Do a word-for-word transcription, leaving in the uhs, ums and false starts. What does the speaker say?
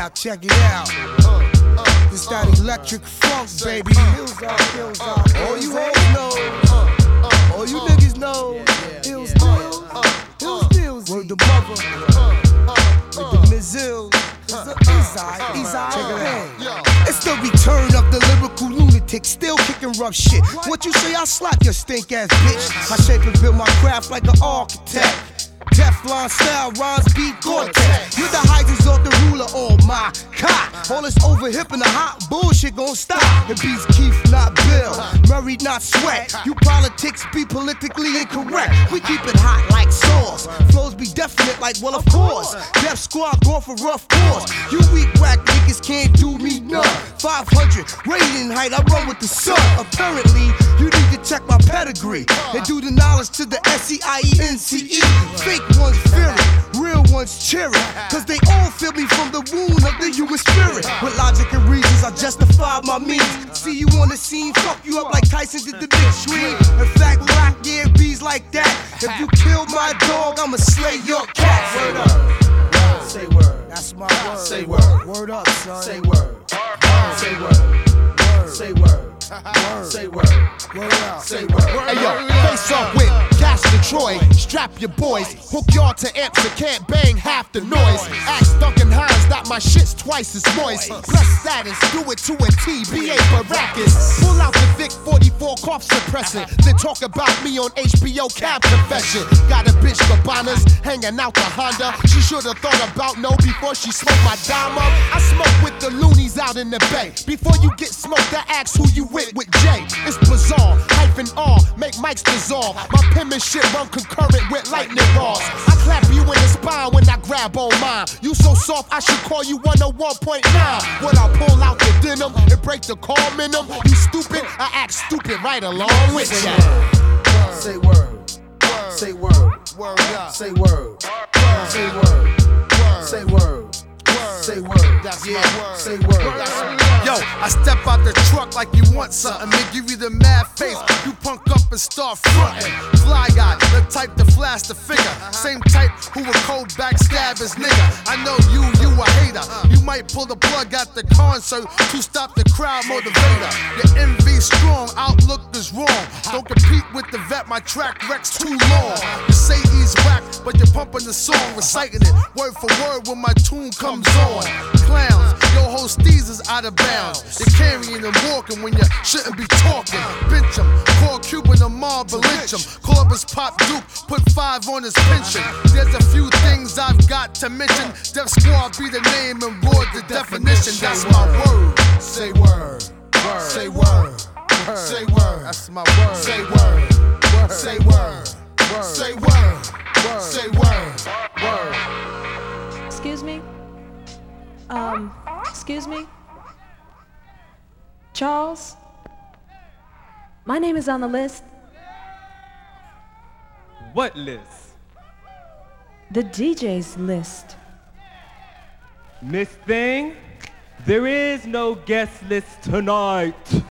out, check it out. This that electric funk, baby. Hills up, hills up. All you hoes know, all you niggas know. Hills, hills, hills, hills. Word the mother, with the Mizills. It's the return of the lyrical lunatic, still kicking rough shit. What you say, I'll slap your stink ass bitch. I shape and build my craft like an architect. Teflon style, rhymes beat Gore-Tex. You're the Heisers off the ruler, oh my God. All this over hip and the hot bullshit gon' stop. It beats Keith, not Bill, Murray, not Sweat. You politics be politically incorrect. We keep it hot like sauce. Flows be definite like, well, of course. Death Squad going for rough course. You weak whack niggas can't do me none. five hundred, rating height, I run with the sun. Apparently, you need to check my pedigree and do the knowledge to the S E I E N C E. Fake ones fearing, real ones cheering, cause they all feel me from the wound of the human spirit. With logic and reasons, I justify my means. See you on the scene, fuck you up like Tyson did the big screen. In fact, rock, yeah, bees like that. If you kill my dog, I'ma slay your cat. Word up, say word. That's my word. Say word. Word up, son. Say word. Say word. Say word. Word. Say word. Word out. Say word. Hey yo, face off with Cash Detroit. Strap your boys. Hook y'all to amps that can't bang half the noise. Ask Duncan Hines that my shit's twice as moist. Plus status, do it to a T. B A Baracus. Pull out the Vic forty-four cough suppressant. Then talk about me on H B O Cab Confession. Got a bitch Cabanas hanging out the Honda. She should've thought about no before she smoked my dime up. I smoke with the loonies out in the bay. Before you get smoked, I ask who you with with Jay. It's bizarre, hyphen R, make mics dissolve. My penmanship run concurrent with lightning rods. I clap you in the spine when I grab on mine. You so soft, I should call you one oh one point nine. When I pull out the denim and break the calm in them, you stupid, I act stupid right along with ya. Say word. Say word. Word up. Say word. Say word. Say word. Say word. That's my word. Say word. Yo, I step out the truck like you want something. Then give you the mad face. You punk up and start frontin'. Fly guy, the type to flash the figure. Same type who would cold backstab his nigga. I know you, you a hater. You might pull the plug at the concert to stop the crowd motivator. Your envy strong, outlook is wrong. Don't compete with the vet, my track rec's too long. You say he's whack, but you're pumping the song, reciting it word for word when my tune comes on. Clowns, your whole steez is out of bounds. You're carrying and walking when you shouldn't be talking. Bitch 'em, call Cuban a mob, lynch 'em. Corbus Pop Duke, put five on his pension. There's a few things I've got to mention. Def Squad be the name and broad the definition. That's my word. Say word. Say word. Say word. That's my word. Say word. Say word. Say word. Say word. Word. Excuse me? Um, excuse me? Charles? My name is on the list. What list? The D J's list. Miss Thing, there is no guest list tonight.